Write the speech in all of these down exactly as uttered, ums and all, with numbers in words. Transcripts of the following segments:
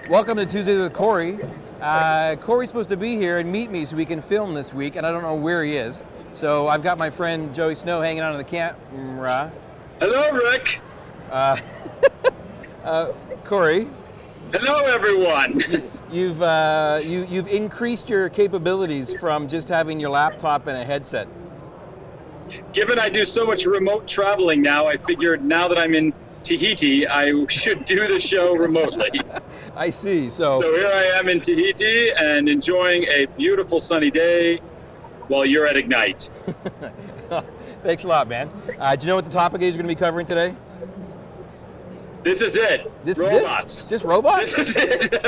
Welcome to Tuesdays with Corey. Uh, Corey's supposed to be here and meet me so we can film this week, and I don't know where he is. So I've got my friend Joey Snow hanging out on the camera. Hello, Rick. Uh, uh, Corey. Hello, everyone. You've uh, you you've increased your capabilities from just having your laptop and a headset. Given I do so much remote traveling now, I figured now that I'm in Tahiti, I should do the show remotely. I see. So, so here I am in Tahiti and enjoying a beautiful sunny day while you're at Ignite. Thanks a lot, man. Uh, do you know what the topic is you're going to be covering today? This is it. This robots. Is it? Just robots? This is it.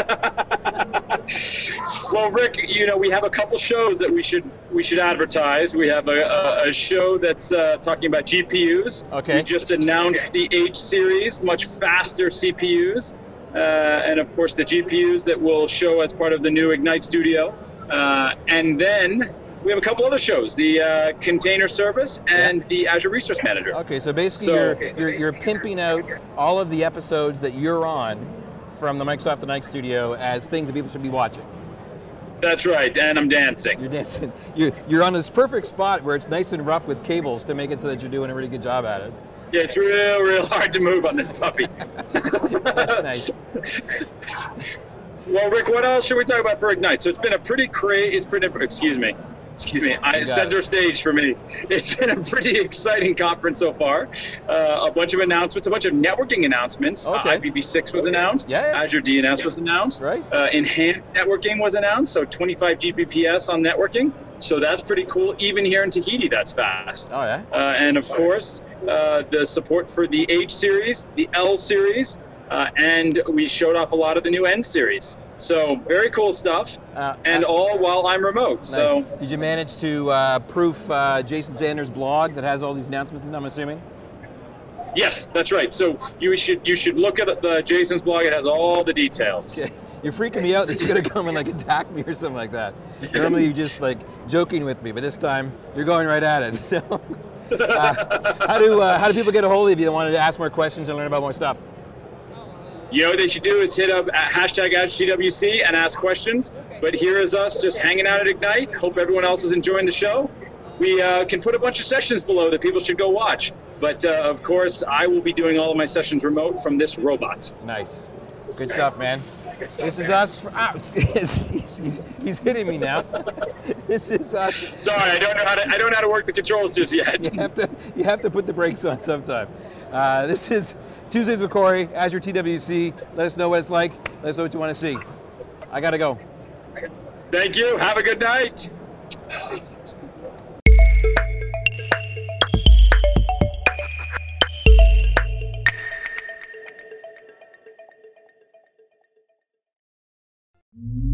Well, Rick, you know, we have a couple shows that we should we should advertise. We have a, a, a show that's uh, talking about G P Us. Okay. We just announced the H series, much faster C P Us, uh, and of course the G P Us that will show as part of the new Ignite Studio. Uh, and then we have a couple other shows, the uh, Container Service and yeah. the Azure Resource Manager. Okay, so basically so, you're, you're you're pimping out all of the episodes that you're on from the Microsoft Ignite Studio as things that people should be watching. That's right, and I'm dancing. You're dancing. You're, you're on this perfect spot where it's nice and rough with cables to make it so that you're doing a really good job at it. Yeah, it's real, real hard to move on this puppy. That's nice. Well, Rick, what else should we talk about for Ignite? So it's been a pretty crazy, it's pretty, excuse me. Excuse me, I, center it. stage for me. It's been a pretty exciting conference so far. Uh, a bunch of announcements, a bunch of networking announcements. Okay. Uh, I P v six was announced. Yes. Azure D N S was announced. Right. Uh, enhanced networking was announced, so twenty-five G B P S on networking. So that's pretty cool. Even here in Tahiti, that's fast. Oh, yeah? Uh, and of course, uh, the support for the H series, the L series, uh, and we showed off a lot of the new N series. So very cool stuff, uh, and uh, all while I'm remote. Nice. So did you manage to uh, proof uh, Jason Zander's blog that has all these announcements in, I'm assuming? Yes, that's right. So you should you should look at the Jason's blog. It has all the details. Okay. You're freaking me out that you're gonna come and like attack me or something like that. Normally you're just like joking with me, but this time you're going right at it. So uh, how do uh, how do people get a hold of you that wanted to ask more questions and learn about more stuff? You know what they should do is hit up at hashtag Azure T W C and ask questions. But here is us just hanging out at Ignite. Hope everyone else is enjoying the show. We uh, can put a bunch of sessions below that people should go watch. But uh, of course, I will be doing all of my sessions remote from this robot. Nice. Good stuff, man. This is us. For, ah, he's, he's, he's hitting me now. This is us. Sorry, I don't know how to. I don't know how to work the controls just yet. You have to. You have to put the brakes on sometime. Uh, this is Tuesdays with Corey, Azure T W C. Let us know what it's like. Let us know what you want to see. I gotta go. Thank you. Have a good night. Mm-hmm.